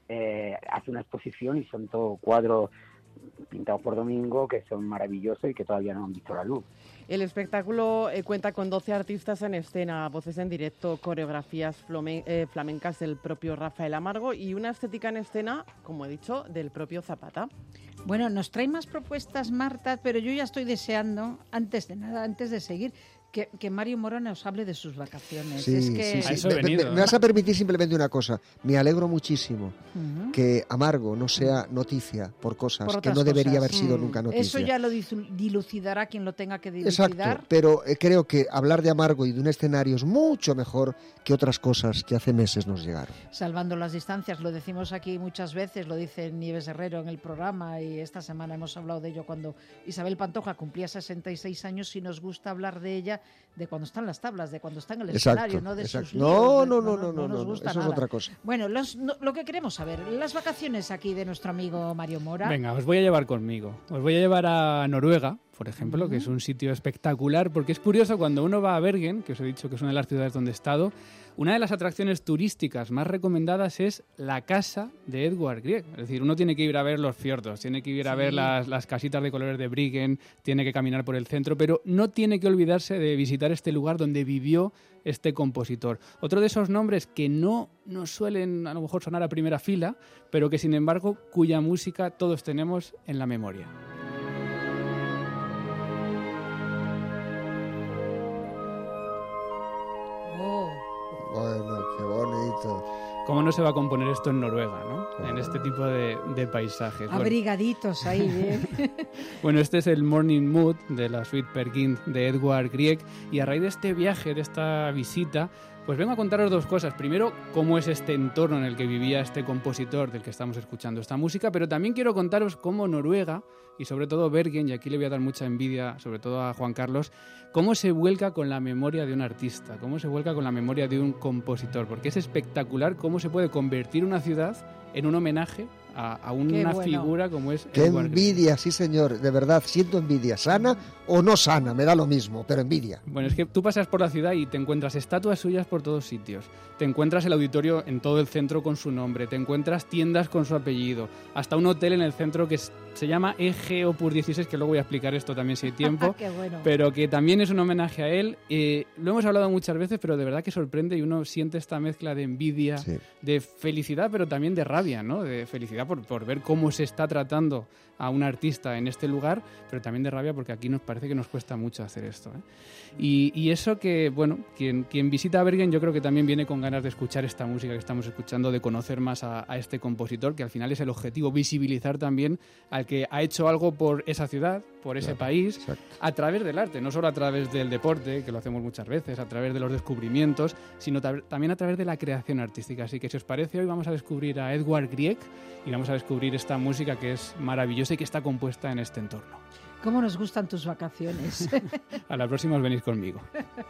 hace una exposición y son todos cuadros pintados por Domingo que son maravillosos y que todavía no han visto la luz. El espectáculo cuenta con 12 artistas en escena, voces en directo, coreografías flamencas del propio Rafael Amargo y una estética en escena, como he dicho, del propio Zapata. Bueno, nos trae más propuestas, Marta, pero yo ya estoy deseando, antes de seguir, que Mario Mora nos hable de sus vacaciones. Sí, es que... sí. Me vas a permitir simplemente una cosa. Me alegro muchísimo que Amargo no sea noticia por cosas que no debería haber sido nunca noticia. Eso ya lo dilucidará quien lo tenga que dilucidar. Exacto, pero creo que hablar de Amargo y de un escenario es mucho mejor que otras cosas que hace meses nos llegaron. Salvando las distancias, lo decimos aquí muchas veces, lo dice Nieves Herrero en el programa y esta semana hemos hablado de ello cuando Isabel Pantoja cumplía 66 años y nos gusta hablar de ella, de cuando están las tablas, de cuando está en el escenario, no de sus libros. No nos gusta eso nada. es otra cosa. Bueno, lo que queremos saber, las vacaciones aquí de nuestro amigo Mario Mora. Venga, os voy a llevar conmigo. Os voy a llevar a Noruega, por ejemplo, que es un sitio espectacular, porque es curioso cuando uno va a Bergen, que os he dicho que es una de las ciudades donde he estado, una de las atracciones turísticas más recomendadas es la casa de Edvard Grieg. Es decir, uno tiene que ir a ver los fiordos, tiene que ir a ver las casitas de colores de Briggen, tiene que caminar por el centro, pero no tiene que olvidarse de visitar este lugar donde vivió este compositor. Otro de esos nombres que no nos suelen a lo mejor sonar a primera fila, pero que sin embargo cuya música todos tenemos en la memoria. Bueno, qué bonito. ¿Cómo no se va a componer esto en Noruega, ¿no? En este tipo de paisajes. Abrigaditos ahí, bien. Bueno, este es el Morning Mood de la suite Peer Gynt de Edvard Grieg, y a raíz de este viaje, de esta visita, pues vengo a contaros dos cosas. Primero, cómo es este entorno en el que vivía este compositor del que estamos escuchando esta música, pero también quiero contaros cómo Noruega, y sobre todo Bergen, y aquí le voy a dar mucha envidia, sobre todo a Juan Carlos, cómo se vuelca con la memoria de un artista, cómo se vuelca con la memoria de un compositor, porque es espectacular cómo se puede convertir una ciudad en un homenaje a una figura como es Qué Edvard Grieg. envidia, sí señor, de verdad, siento envidia, sana o no sana, me da lo mismo, pero envidia. Bueno, es que tú pasas por la ciudad y te encuentras estatuas suyas por todos sitios, te encuentras el auditorio en todo el centro con su nombre, te encuentras tiendas con su apellido, hasta un hotel en el centro que se llama EG Opus 16, que luego voy a explicar esto también si hay tiempo, Qué bueno. pero que también es un homenaje a él. Lo hemos hablado muchas veces, pero de verdad que sorprende y uno siente esta mezcla de envidia, de felicidad, pero también de rabia, ¿no? De felicidad por ver cómo se está tratando a un artista en este lugar, pero también de rabia porque aquí nos parece que nos cuesta mucho hacer esto, ¿eh? Y eso que, bueno, quien visita Bergen yo creo que también viene con ganas de escuchar esta música que estamos escuchando, de conocer más a este compositor, que al final es el objetivo, visibilizar también al que ha hecho algo por esa ciudad, por ese país, a través del arte, no solo a través del deporte, que lo hacemos muchas veces, a través de los descubrimientos, sino también a través de la creación artística. Así que si os parece, hoy vamos a descubrir a Edvard Grieg y vamos a descubrir esta música que es maravillosa y que está compuesta en este entorno. ¿Cómo nos gustan tus vacaciones? A la próxima os venís conmigo.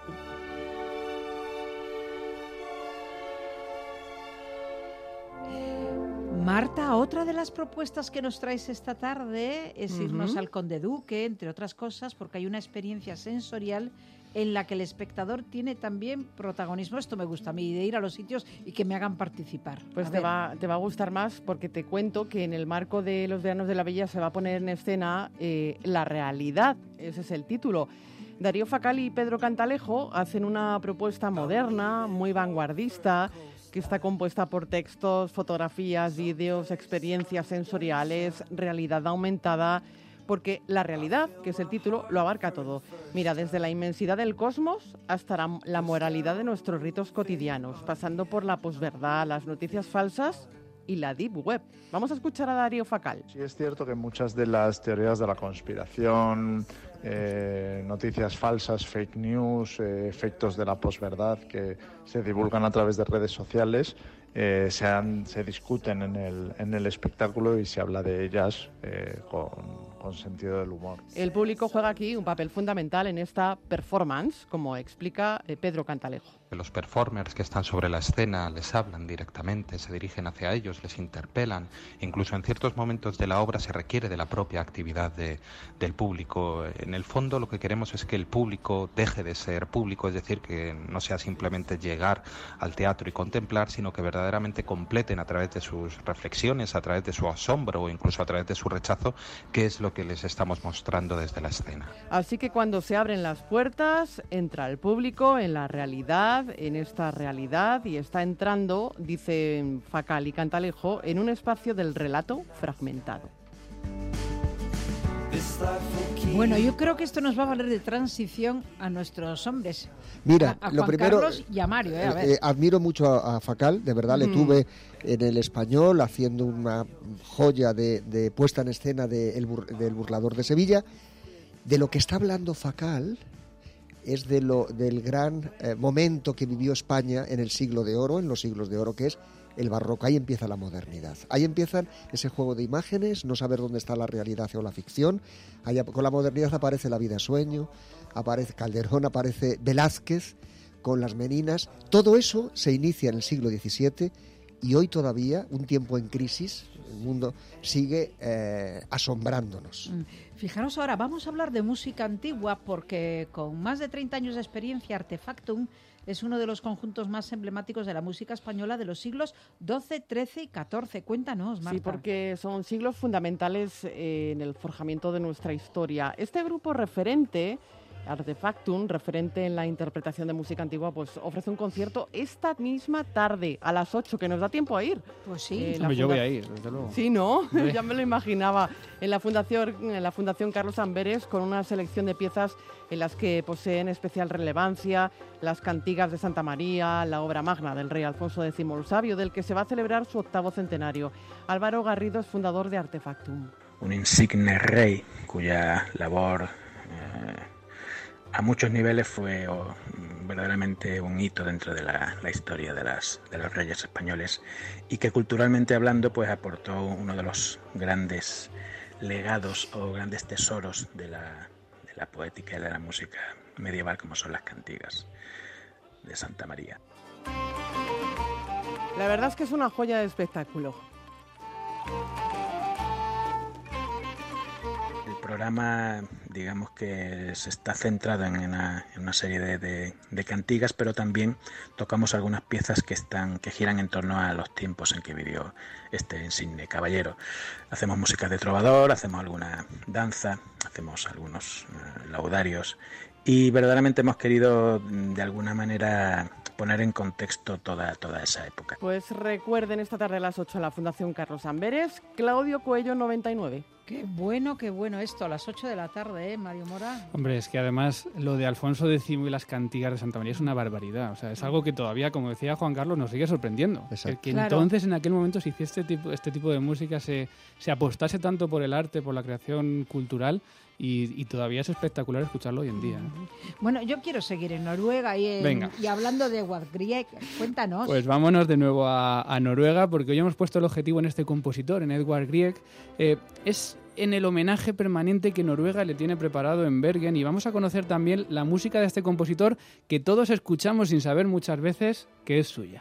Marta, otra de las propuestas que nos traes esta tarde es irnos al Conde Duque, entre otras cosas, porque hay una experiencia sensorial en la que el espectador tiene también protagonismo. Esto me gusta a mí, de ir a los sitios y que me hagan participar. Pues te va a gustar más porque te cuento que en el marco de los Veranos de la Bella se va a poner en escena La Realidad, ese es el título. Darío Facal y Pedro Cantalejo hacen una propuesta moderna, muy vanguardista, que está compuesta por textos, fotografías, vídeos, experiencias sensoriales, realidad aumentada, porque la realidad, que es el título, lo abarca todo. Mira, desde la inmensidad del cosmos hasta la moralidad de nuestros ritos cotidianos, pasando por la posverdad, las noticias falsas y la Deep Web. Vamos a escuchar a Darío Facal. Sí, es cierto que muchas de las teorías de la conspiración, noticias falsas, fake news, efectos de la posverdad que se divulgan a través de redes sociales, se discuten en el espectáculo y se habla de ellas con sentido del humor. El público juega aquí un papel fundamental en esta performance, como explica Pedro Cantalejo. Los performers que están sobre la escena les hablan directamente, se dirigen hacia ellos, les interpelan. Incluso en ciertos momentos de la obra se requiere de la propia actividad del público. En el fondo lo que queremos es que el público deje de ser público, es decir, que no sea simplemente llegar al teatro y contemplar, sino que verdaderamente completen a través de sus reflexiones, a través de su asombro o incluso a través de su rechazo, qué es lo que les estamos mostrando desde la escena. Así que cuando se abren las puertas, entra el público en la realidad, en esta realidad, y está entrando, dicen Facal y Cantalejo, en un espacio del relato fragmentado. Bueno, yo creo que esto nos va a valer de transición a nuestros hombres. Mira, a lo Juan primero, Carlos y a Mario. A ver. Admiro mucho a Facal, de verdad, le tuve en El Español haciendo una joya de puesta en escena del Burlador de Sevilla. De lo que está hablando Facal es del gran momento que vivió España en el siglo de oro, en los siglos de oro, que es el barroco. Ahí empieza la modernidad. Ahí empiezan ese juego de imágenes, no saber dónde está la realidad o la ficción. Ahí, con la modernidad aparece La vida sueño, aparece Calderón, aparece Velázquez con las meninas. Todo eso se inicia en el siglo XVII y hoy todavía, un tiempo en crisis, el mundo sigue asombrándonos. Fijaros ahora, vamos a hablar de música antigua porque con más de 30 años de experiencia, Artefactum es uno de los conjuntos más emblemáticos de la música española de los siglos XII, XIII y XIV. Cuéntanos, Marta. Sí, porque son siglos fundamentales en el forjamiento de nuestra historia. Este grupo referente Artefactum, referente en la interpretación de música antigua, pues ofrece un concierto esta misma tarde, a las 8, que nos da tiempo a ir. Pues sí. Yo voy a ir, desde luego. Sí, ¿no? Ya me lo imaginaba. En la Fundación Carlos Amberes, con una selección de piezas en las que poseen especial relevancia las cantigas de Santa María, la obra magna del rey Alfonso X el Sabio, del que se va a celebrar su 8º centenario. Álvaro Garrido es fundador de Artefactum. Un insigne rey cuya labor a muchos niveles fue verdaderamente un hito dentro de la historia de los reyes españoles, y que culturalmente hablando pues aportó uno de los grandes legados o grandes tesoros de la poética y de la música medieval, como son las cantigas de Santa María. La verdad es que es una joya de espectáculo. El programa, digamos que se está centrado en una serie de cantigas, pero también tocamos algunas piezas que giran en torno a los tiempos en que vivió este insigne caballero. Hacemos música de trovador, hacemos alguna danza, hacemos algunos laudarios, y verdaderamente hemos querido de alguna manera poner en contexto toda esa época. Pues recuerden, esta tarde a las 8 en la Fundación Carlos Amberes, Claudio Coello 99. Qué bueno esto, a las 8 de la tarde, Mario Mora. Hombre, es que además lo de Alfonso X y las cantigas de Santa María es una barbaridad. O sea, es algo que todavía, como decía Juan Carlos, nos sigue sorprendiendo. Que claro. Entonces, en aquel momento, se hiciese este tipo de música, se apostase tanto por el arte, por la creación cultural, y todavía es espectacular escucharlo hoy en día. Bueno, yo quiero seguir en Noruega y hablando de Edvard Grieg, cuéntanos. Pues vámonos de nuevo a Noruega, porque hoy hemos puesto el objetivo en este compositor, en Edvard Grieg. Es en el homenaje permanente que Noruega le tiene preparado en Bergen, y vamos a conocer también la música de este compositor que todos escuchamos sin saber muchas veces que es suya.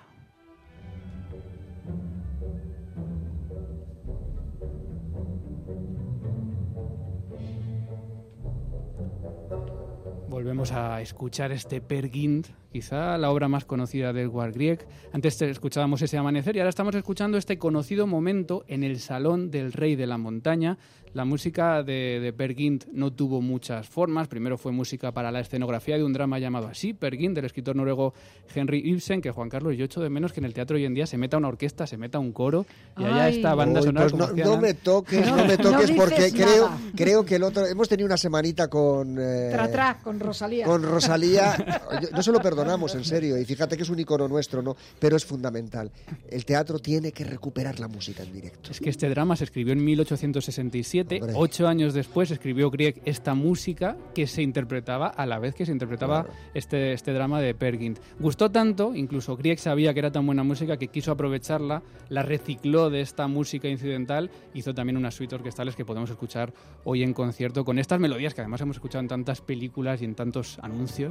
Volvemos a escuchar este Peer Gynt, quizá la obra más conocida de Edvard Grieg. Antes escuchábamos ese amanecer y ahora estamos escuchando este conocido momento en el Salón del Rey de la Montaña. La música de Peer Gynt no tuvo muchas formas. Primero fue música para la escenografía de un drama llamado así, Peer Gynt, del escritor noruego Henrik Ibsen, que Juan Carlos, yo echo de menos que en el teatro hoy en día se meta una orquesta, se meta un coro y haya esta banda sonora. Pues no me toques, porque creo que el otro... Hemos tenido una semanita con... con Rosalía. Con Rosalía. No se lo perdonamos, en serio, y fíjate que es un icono nuestro, ¿no? Pero es fundamental. El teatro tiene que recuperar la música en directo. Es que este drama se escribió en 1867. Hombre. 8 años después escribió Grieg esta música que se interpretaba a la vez que se interpretaba este drama de Peer Gynt. Gustó tanto, incluso Grieg sabía que era tan buena música que quiso aprovecharla, la recicló de esta música incidental, hizo también unas suites orquestales que podemos escuchar hoy en concierto con estas melodías que además hemos escuchado en tantas películas y en tantos anuncios.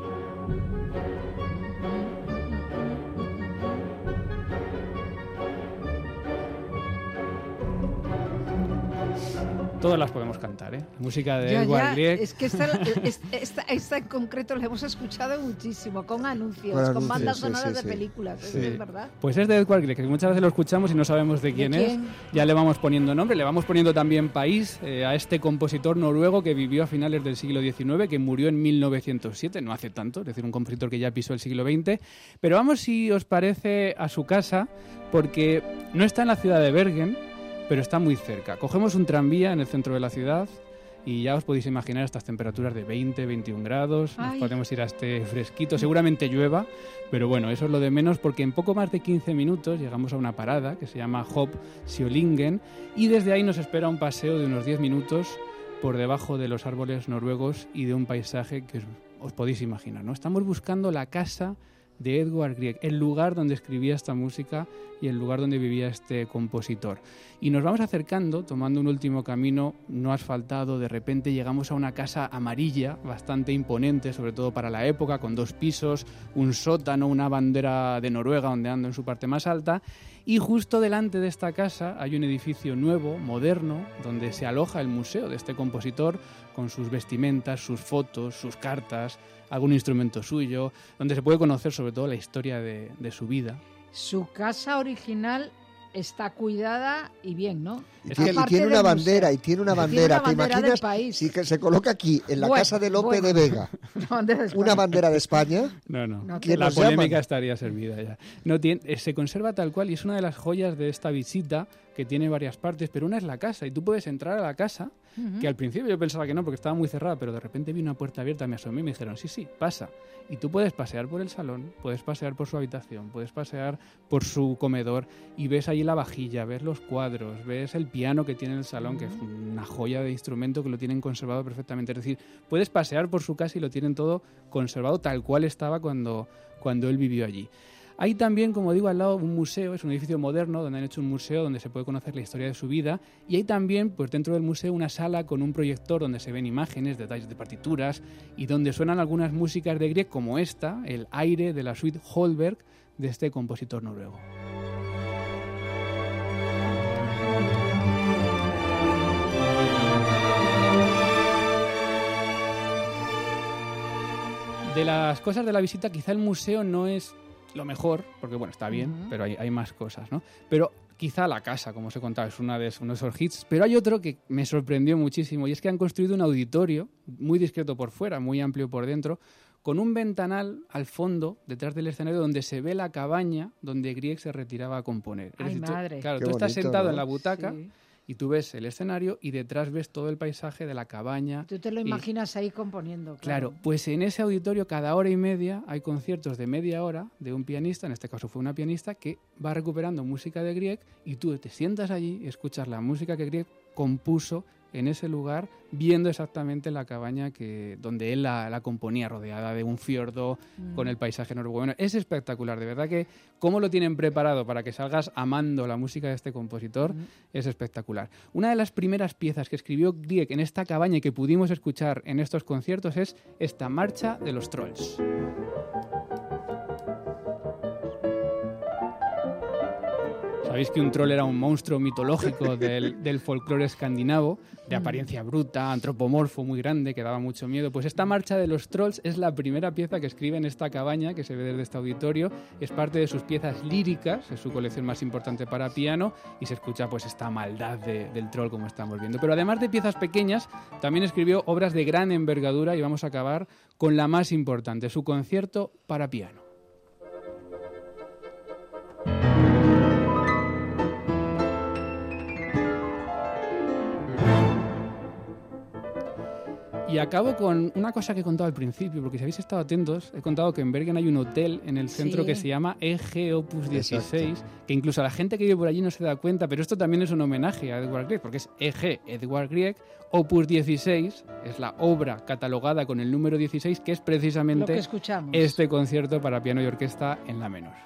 Todas las podemos cantar, ¿eh? Música de Edvard Grieg. Es que esta en concreto la hemos escuchado muchísimo, con anuncios, con bandas sonoras de películas, eso es verdad. Pues es de Edvard Grieg, que muchas veces lo escuchamos y no sabemos de quién es. Ya le vamos poniendo nombre, le vamos poniendo también país a este compositor noruego que vivió a finales del siglo XIX, que murió en 1907, no hace tanto, es decir, un compositor que ya pisó el siglo XX. Pero vamos, si os parece, a su casa, porque no está en la ciudad de Bergen, pero está muy cerca. Cogemos un tranvía en el centro de la ciudad y ya os podéis imaginar estas temperaturas de 20, 21 grados. Nos podemos ir a este fresquito. Seguramente llueva, pero bueno, eso es lo de menos, porque en poco más de 15 minutos llegamos a una parada que se llama Hop-Siolingen, y desde ahí nos espera un paseo de unos 10 minutos por debajo de los árboles noruegos y de un paisaje que os podéis imaginar, ¿no? Estamos buscando la casa de Edvard Grieg, el lugar donde escribía esta música y el lugar donde vivía este compositor. Y nos vamos acercando, tomando un último camino no asfaltado. De repente llegamos a una casa amarilla, bastante imponente, sobre todo para la época, con 2 pisos, un sótano, una bandera de Noruega ondeando en su parte más alta. Y justo delante de esta casa hay un edificio nuevo, moderno, donde se aloja el museo de este compositor, con sus vestimentas, sus fotos, sus cartas, algún instrumento suyo, donde se puede conocer sobre todo la historia de su vida. Su casa original está cuidada y bien, ¿no? Y tiene una bandera, ¿te imaginas? Del país. Si que se coloca aquí, en la casa de Lope de Vega, una bandera de España. No. La polémica estaría servida ya. No tiene, se conserva tal cual y es una de las joyas de esta visita, que tiene varias partes, pero una es la casa y tú puedes entrar a la casa, que al principio yo pensaba que no porque estaba muy cerrada, pero de repente vi una puerta abierta, me asomé y me dijeron, sí, pasa. Y tú puedes pasear por el salón, puedes pasear por su habitación, puedes pasear por su comedor y ves ahí la vajilla, ves los cuadros, ves el piano que tiene en el salón, que es una joya de instrumento que lo tienen conservado perfectamente. Es decir, puedes pasear por su casa y lo tienen todo conservado tal cual estaba cuando él vivió allí. Hay también, como digo, al lado un museo, es un edificio moderno donde han hecho un museo donde se puede conocer la historia de su vida, y hay también, pues dentro del museo, una sala con un proyector donde se ven imágenes, detalles de partituras y donde suenan algunas músicas de Grieg, como esta, el aire de la suite Holberg de este compositor noruego. De las cosas de la visita, quizá el museo no es lo mejor, porque bueno, está bien, pero hay más cosas, ¿no? Pero quizá la casa, como os he contado, es uno de esos hits. Pero hay otro que me sorprendió muchísimo, y es que han construido un auditorio muy discreto por fuera, muy amplio por dentro, con un ventanal al fondo, detrás del escenario, donde se ve la cabaña donde Grieg se retiraba a componer. ¡Ay, madre! Tú estás sentado, ¿no?, en la butaca, sí, y tú ves el escenario y detrás ves todo el paisaje de la cabaña. Tú te lo imaginas ahí componiendo. Claro, pues en ese auditorio cada hora y media hay conciertos de media hora de un pianista, en este caso fue una pianista, que va recuperando música de Grieg y tú te sientas allí y escuchas la música que Grieg compuso en ese lugar, viendo exactamente la cabaña donde él la componía, rodeada de un fiordo, con el paisaje noruego. Bueno, es espectacular, de verdad que cómo lo tienen preparado para que salgas amando la música de este compositor, es espectacular. Una de las primeras piezas que escribió Grieg en esta cabaña y que pudimos escuchar en estos conciertos es esta marcha de los Trolls. Sabéis que un troll era un monstruo mitológico del folclore escandinavo, de apariencia bruta, antropomorfo, muy grande, que daba mucho miedo. Pues esta marcha de los trolls es la primera pieza que escribe en esta cabaña, que se ve desde este auditorio. Es parte de sus piezas líricas, es su colección más importante para piano, y se escucha pues esta maldad del troll, como estamos viendo. Pero además de piezas pequeñas, también escribió obras de gran envergadura, y vamos a acabar con la más importante, su concierto para piano. Y acabo con una cosa que he contado al principio, porque si habéis estado atentos, he contado que en Bergen hay un hotel en el centro que se llama EG Opus 16, exacto, que incluso la gente que vive por allí no se da cuenta, pero esto también es un homenaje a Edvard Grieg, porque es EG Edvard Grieg, Opus 16, es la obra catalogada con el número 16, que es precisamente este concierto para piano y orquesta en la menor.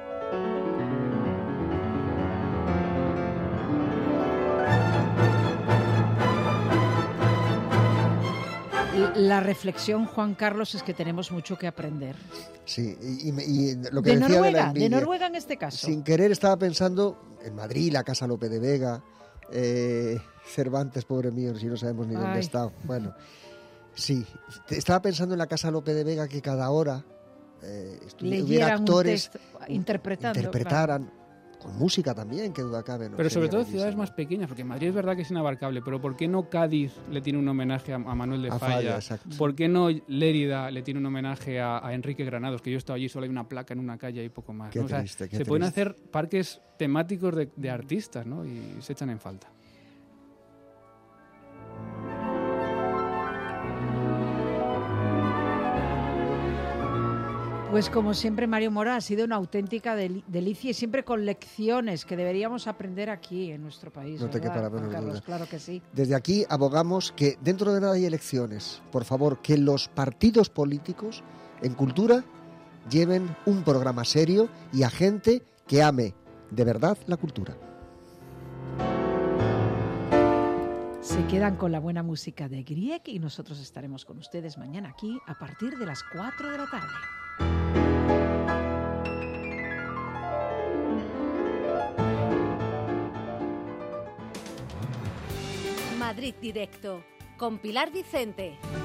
La reflexión, Juan Carlos, es que tenemos mucho que aprender. Sí, y lo que de decía Noruega, de Noruega en este caso. Sin querer estaba pensando en Madrid, la Casa Lope de Vega, Cervantes, pobre mío, si no sabemos ni dónde está. Bueno, sí, estaba pensando en la Casa Lope de Vega, que cada hora hubiera actores interpretaran. Claro. Con música también, que duda cabe. ¿No? Pero sobre todo ciudades más pequeñas, porque Madrid es verdad que es inabarcable, pero ¿por qué no Cádiz le tiene un homenaje a Manuel de Falla? ¿Por qué no Lérida le tiene un homenaje a Enrique Granados? Que yo he estado allí, solo hay una placa en una calle y poco más. ¿No? Se pueden hacer parques temáticos de artistas, ¿no? Y se echan en falta. Pues como siempre, Mario Mora, ha sido una auténtica delicia y siempre con lecciones que deberíamos aprender aquí en nuestro país. No te quepa la menor duda. Claro que sí. Desde aquí abogamos que dentro de nada hay elecciones. Por favor, que los partidos políticos en cultura lleven un programa serio y a gente que ame de verdad la cultura. Se quedan con la buena música de Grieg y nosotros estaremos con ustedes mañana aquí a partir de las 4 de la tarde. Madrid Directo, con Pilar Vicente.